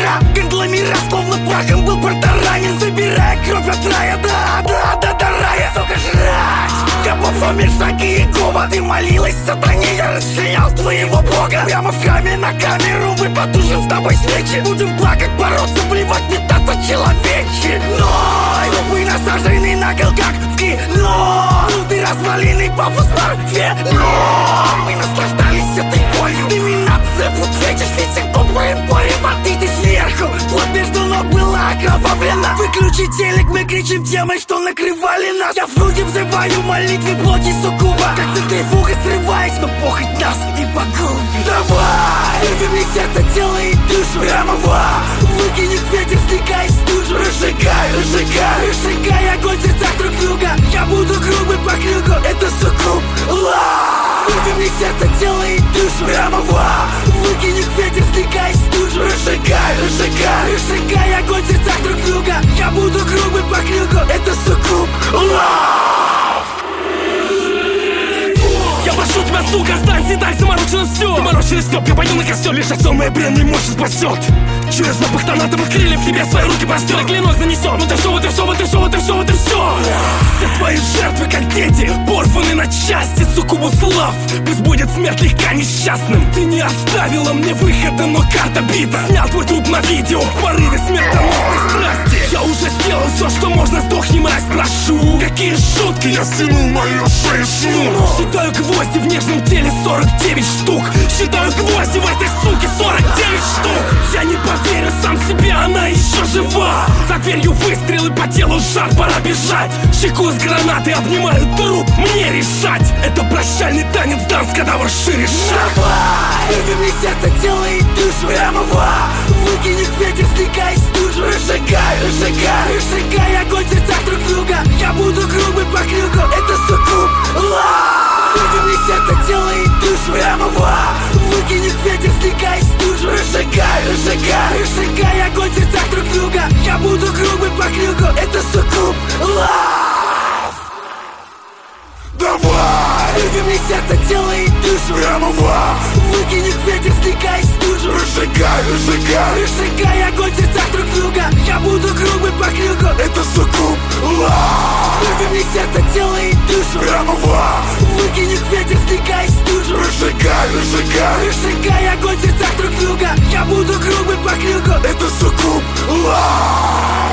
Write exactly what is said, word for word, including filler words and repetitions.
Я конгломерат, словно прахом был протаранен, забирая кровь от рая, да, да, да, до рая. Сука, жрать! Я попомнишь шаги Иегова. Ты молилась сатане, я расчленял твоего бога. Прямо в храме на камеру мы потушим с тобой свечи. Будем плакать, бороться, плевать, метаться человечиной. Трупы насажены на кол, как в кино. Ты развалины по фосфорфеном. Мы наслаждались этой болью. Доминация, футвечишь, летим тупым полем. А ты ты сверху, плоть между ног была окровавлена. Выключи телек, мы кричим темой, что накрывали нас. Я в груди взрываю молитвы плоти суккуба, как центрифуга срываясь, но похоть нас не погубит. Давай, вырви мне сердце, тело и душу прямо в выкини в ветер, стекай стужу. Разжигай, разжигай, разжигай огонь в сердцах друг друга. Я буду грубый по кругу, это суккуб, лав. Вырви мне сердце, тело и душу прямо в выкини в ветер, стекай стужу. Разжигай, разжигай, разжигай огонь в сердцах друг друга. Я буду грубый по кругу, это суккуб, лав. Я прошу тебя, сука, останься так, заморочено все. Заморочено все, я пойду на костер, лишь сонная бренная мощь спасет. Через запах тонатовых крыльев тебе свои руки простер. Клинок занесен, вот и все, вот и все, вот и все, вот и все, вот и все. Все твои жертвы, как дети, порваны на части, суккубус лав. Пусть будет смерть легка несчастным. Ты не оставила мне выхода, но карта бита. Снял твой труп на видео в порыве смертоносной страсти. Я уже сделал все, что можно, сдохни, мразь, прошу. Какие шутки, я стянул мою шею шнур. Считаю гвозди в нежном теле сорок девять штук. Считаю гвозди в этой суке сорок девять штук. Я не поверю сам себе, она еще жива. За дверью выстрелы, по телу жар, пора бежать. Щеку с гранатой обнимаю труп, мне решать. Это прощальный танец, данс, кадавр шире шаг. Давай, вырви мне сердце, тело и душу прямо в выкини в ветер, стекай стужу. Разжигай, разжигай, разжигай огонь в сердцах друг друга. Я буду грубый по кругу, это суккуб, лав. Вырви мне сердце, тело и душу прямо в выкини в ветер, стекай стужу. Разжигай, разжигай, разжигай огонь в сердцах друг друга. Я буду грубый по кругу, это суккуб, лав. Давай, вырви мне сердце, тело и душу прямо в выкини в ветер, стекай стужу. Разжигай, разжигай, разжигай огонь в сердцах друг друга. Я буду грубый по кругу, это суккуб, лав. вырви мне сердце, тело и душу прямо в выкини в ветер, стекай стужу. Разжигай, разжигай, разжигай огонь в сердцах друг друга. Я буду грубый по кругу, это суккуб, лав.